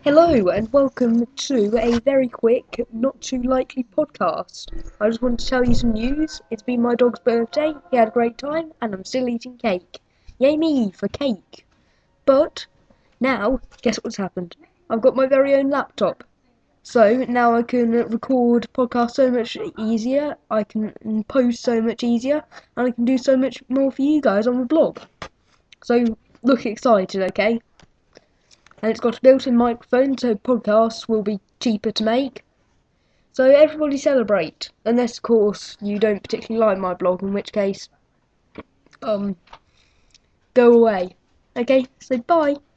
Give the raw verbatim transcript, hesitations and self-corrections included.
Hello and welcome to a very quick, not too likely podcast. I just wanted to tell you some news. It's been my dog's birthday, he had a great time, and I'm still eating cake. Yay me for cake! But now, guess what's happened? I've got my very own laptop. So now I can record podcasts so much easier, I can post so much easier, and I can do so much more for you guys on the blog. So look excited, okay? And it's got a built-in microphone, so podcasts will be cheaper to make. So everybody celebrate, unless of course you don't particularly like my blog, in which case, um, go away. Okay, so bye.